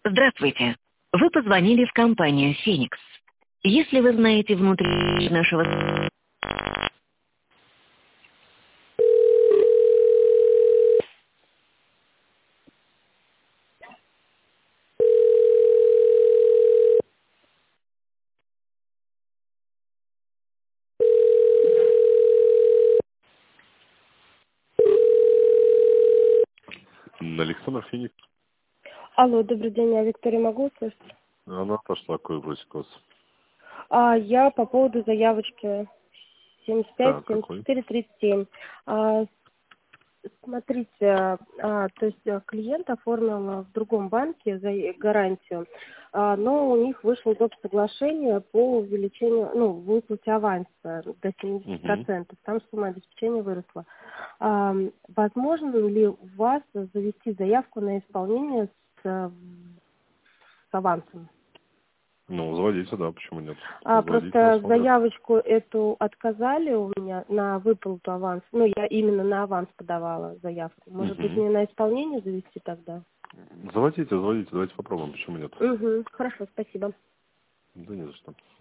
Здравствуйте. Вы позвонили в компанию «Феникс». Если вы знаете внутри нашего... Александр Феникс. Алло, добрый день, я Виктория, могу услышать? Она пошла, какой просит вас. Я по поводу заявочки Так, какой? 75-74-37. Смотрите, то есть клиент оформил в другом банке за гарантию, но у них вышло доп. Соглашение по увеличению, выплате аванса до 70%. Там сумма обеспечения выросла. Возможно ли у вас завести заявку на исполнение с авансом? Ну, заводите, да, почему нет? Заводите, Просто посмотрим. заявочку эту отказали у меня на выплату аванса. Я именно на аванс подавала заявку. Может быть, мне на исполнение завести тогда? Заводите, давайте попробуем, почему нет? Хорошо, спасибо. Да не за что.